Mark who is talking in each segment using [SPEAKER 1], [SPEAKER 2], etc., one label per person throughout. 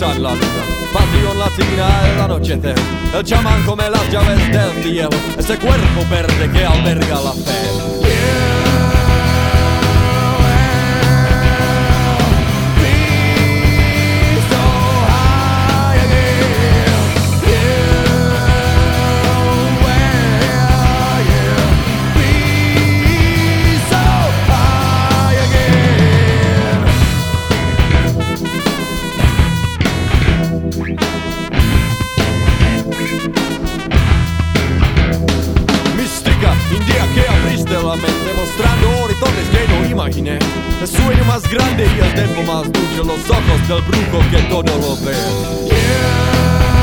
[SPEAKER 1] cruzar la luna. Pasión latina en la noche eterna. El chamán come las llaves del cielo. Ese cuerpo verde que alberga la fe. India que abriste la mente mostrando horizontes que no imaginé. El sueño más grande y el tiempo más dulce, los ojos del brujo que todo lo ve.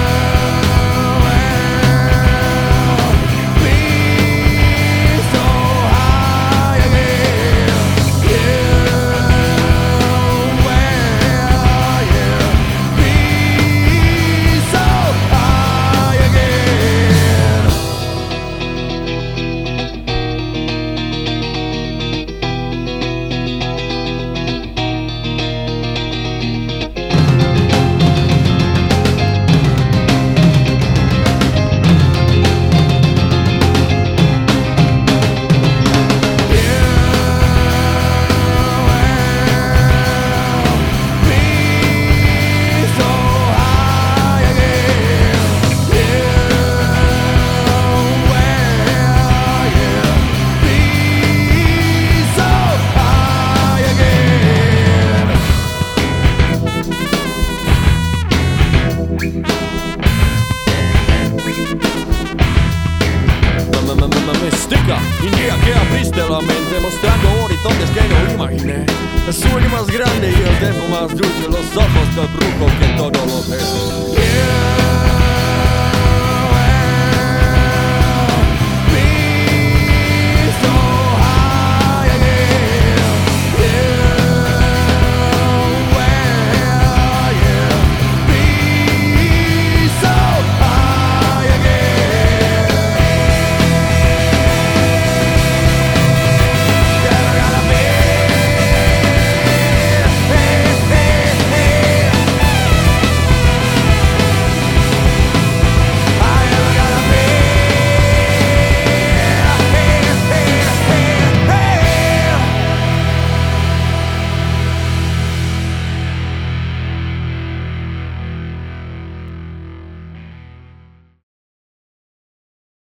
[SPEAKER 1] Mística, India que abriste la mente mostrando horizontes que no imaginé. El sueño más grande y el tiempo más dulce, los ojos del brujo que todo lo ve.